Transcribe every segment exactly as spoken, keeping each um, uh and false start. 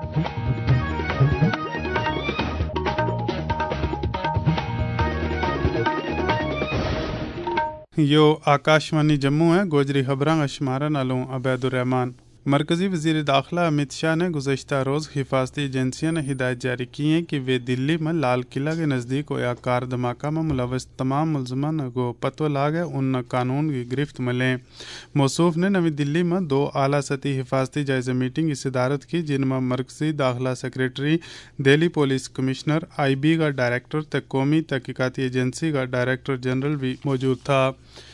You Akashvani Jammu ہے گوجری خبراں اشمارہ نالوں عبید الرحمان۔ مرکزی وزیر داخلہ امت شاہ نے گزشتہ روز حفاظتی ایجنسیوں نے ہدایت جاری کی ہیں کہ وہ دلی میں لال قلعہ کے نزدیک ہویا کار دھماکہ میں ملوث تمام ملزمان کو پتہ لاگ ہے ان قانون کی گرفت میں لیں۔ موصوف نے نئی دلی میں دو اعلیٰ سطحی حفاظتی جائزہ میٹنگ کی صدارت کی، جن میں مرکزی داخلہ secretary, Delhi police commissioner, I B کا ڈائریکٹر تے قومی تحقیقاتی ایجنسی کا ڈائریکٹر جنرل بھی موجود تھا۔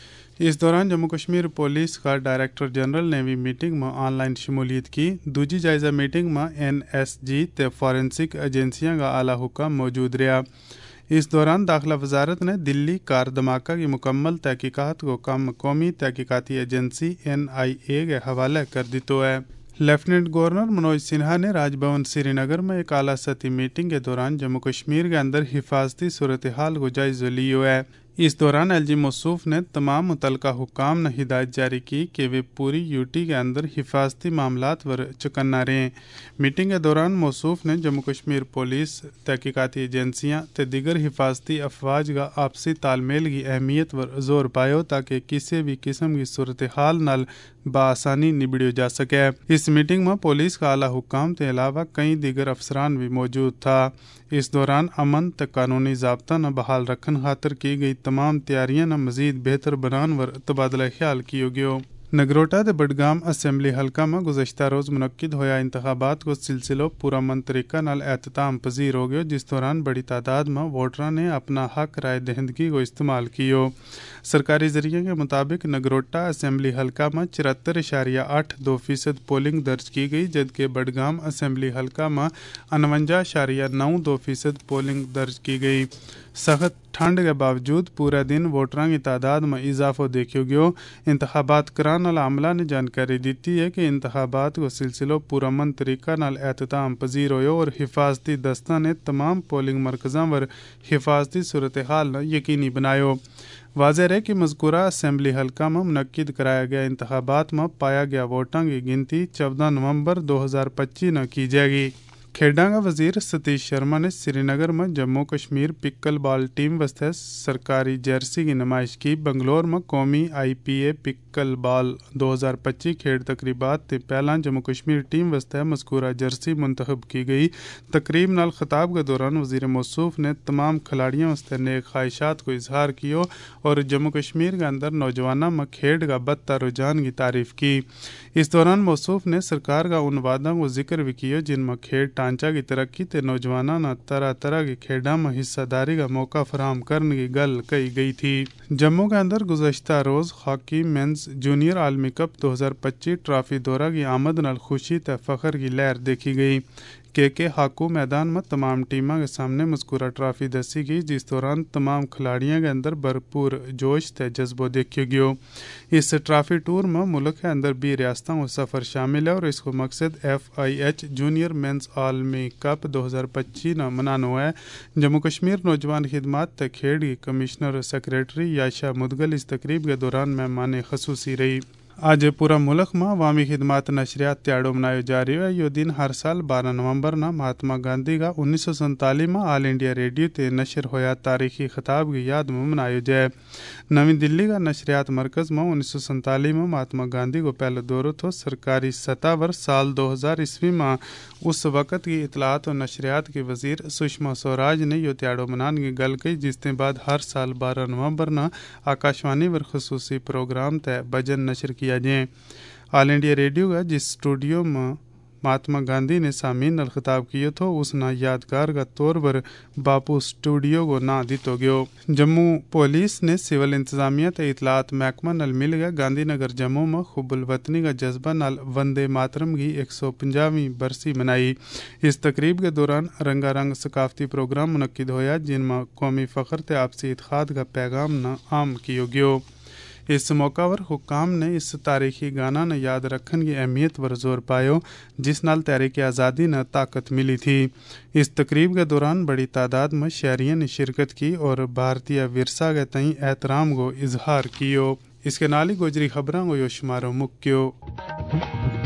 اس دوران جموں کشمیر پولیس کا ڈائریکٹر جنرل نے بھی میٹنگ میں آن لائن شمولیت کی۔ دوسری جائزہ میٹنگ میں این ایس جی تے فورنسک ایجنسیاں کا اعلیٰ حکام موجود رہا۔ اس دوران داخلہ وزارت نے دلی کار دھماکہ کی مکمل تحقیقات کو کم قومی تحقیقاتی ایجنسی این آئی اے کے حوالے کر دیتا ہے۔ لیفٹیننٹ گورنر منوج سنہا نے راج بھون سری نگر میں ایک اعلیٰ سطحی میٹنگ کے دوران جموں کشمیر کے اندر حفاظتی صورتحال کو جائزہ لیا ہے۔ اس دوران ایل جی موصوف نے تمام متعلقہ حکام نے ہدایت جاری کی کہ وہ پوری یوٹی کے اندر حفاظتی معاملات پر چکنا رہیں۔ میٹنگ کے دوران موصوف نے جموں کشمیر پولیس، تحقیقاتی ایجنسیاں تے دیگر حفاظتی افواج کا آپسی تال میل کی اہمیت پر زور پایا تاکہ کسی بھی قسم کی صورتحال نال بآسانی نبڑیا جا سکے۔ اس میٹنگ میں پولیس کا اعلیٰ حکام کے علاوہ کئی دیگر افسران بھی موجود تھا۔ اس دوران امن تے قانونی ضابطہ نہ بحال رکھن خاطر کی گئی تمام تیاریاں نہ مزید بہتر بنان پر تبادلہ خیال کیا گیا۔ نگروٹا تے بڈگام اسمبلی حلقہ میں گزشتہ روز منعقد ہویا انتخابات کو سلسلہ پورا من طریقہ نال اختتام پذیر ہو گیا، جس دوران بڑی تعداد میں ووٹراں نے اپنا حق رائے دہندگی کو استعمال کیا۔ سرکاری ذریعے کے مطابق نگروٹا اسمبلی حلقہ میں چرہتر اشاریہ آٹھ دو فیصد پولنگ درج کی گئی، جبکہ بڈگام اسمبلی حلقہ میں انونجا اشاریہ نو دو فیصد پولنگ درج کی گئی۔ سخت ٹھنڈ کے باوجود پورے دن ووٹراں کی تعداد میں اضافہ دیکھا گیا۔ انتخابات کران والا عملہ نے جانکاری دیتی ہے کہ انتخابات کو سلسلہ پورا من طریقہ نال اختتام پذیر ہویا اور حفاظتی دستہ نے تمام پولنگ مرکزاں پر حفاظتی صورتحال نے یقینی بنایا۔ واضح ہے کہ مذکورہ اسمبلی حلقہ میں منعقد کرایا گیا انتخابات میں پایا گیا ووٹاں کی گنتی چودہ نومبر دو ہزار پچیس نہ کی جائے گی۔ کھیڈاں کا وزیر ستیش شرما نے سری نگر میں Jammu Kashmir pickleball team واسطے سرکاری جرسی کی نمائش کی۔ بنگلور میں قومی آئی پی اے پکل بال دو ہزار پچیس کھیڈ تقریبات تے پہلا جموں کشمیر ٹیم واسطے مذکورہ جرسی منتخب کی گئی۔ تقریب نال خطاب کے دوران وزیر موصوف نے تمام کھلاڑیوں واسطے نیک خواہشات کو اظہار کیا اور جموں کشمیر کے اندر نوجوانوں میں کھیڈ کا بدتر رجحان کی تعریف کی۔ اس دوران موصوف نے سرکار کا ان وعدوں کو ذکر بھی کیا جن میں کھیڈ ڈھانچہ کی ترقی تے نوجوانوں نے طرح طرح کی کھیڈوں میں حصہ داری کا موقع فراہم کرنے کی گل کہی گئی تھی۔ جموں کے اندر گزشتہ روز ہاکی مینز جونیئر عالمی کپ دو ہزار پچیس ٹرافی دورہ کی آمد نال خوشی تے فخر کی لہر دیکھی گئی۔ کے کے ہاکو میدان میں تمام ٹیموں کے سامنے مذکورہ ٹرافی دسی گئی، جس دوران تمام کھلاڑیوں کے اندر بھرپور جوش تے جذبہ دیکھا گیا۔ اس ٹرافی ٹور میں ملک کے اندر بھی ریاستوں کا سفر شامل ہے اور اس کو مقصد F I H junior men's عالمی کپ دو ہزار پچیس نہ منانا ہے۔ جموں کشمیر نوجوان خدمات تے کھیڈ کی کمشنر سیکریٹری یاشا مدگل اس تقریب کے دوران مہمان خصوصی رہی۔ آج پورا ملک میں عوامی خدمات نشریات تہاڑو منایا جا رہی ہے۔ یہ دن ہر سال بارہ نومبر نہ مہاتما گاندھی کا انیس سو سنتالیس میں آل انڈیا ریڈیو تے نشر ہویا تاریخی خطاب کی یاد میں منایا جائے۔ نئی دلی کا نشریات مرکز میں انیس سو سنتالیس میں مہاتما گاندھی کو پہلے دورہ تھا۔ سرکاری سطح پر سال دو ہزار عیسوی میں اس وقت کی اطلاعات و نشریات کی وزیر سشما سوراج نے یہ تہاڑو منانے کی گل کہی، جس کے بعد ہر سال بارہ نومبر نہ آکاشوانی پر خصوصی پروگرام تے بجن نشر کیا جائے۔ آل انڈیا ریڈیو کا جس اسٹوڈیو میں مہاتما گاندھی نے سامعین نال خطاب کیا تھا، اس نے یادگار کا طور پر باپو اسٹوڈیو کو نام دیتا گیا۔ جموں پولیس نے سول انتظامیہ تے اطلاعات محکمہ نال مل گیا گاندھی نگر جموں میں حب الوطنی کا جذبہ نال وندے ماترم کی ایک سو پنجاویں برسی منائی۔ اس تقریب کے دوران رنگا رنگ ثقافتی پروگرام منعقد ہویا، جن میں قومی فخر تے آپسی اتحاد کا پیغام نہ عام کیا گیا۔ اس موقع پر حکام نے اس تاریخی گانا نے یاد رکھنے کی اہمیت پر زور پایا، جس نال تحریک آزادی نے طاقت ملی تھی۔ اس تقریب کے دوران بڑی تعداد میں شہریوں نے شرکت کی اور بھارتیہ ورثہ کے تئیں احترام کو اظہار کیا۔ اس کے نال ہی گوجری خبراں کو یو شمارو مکیو۔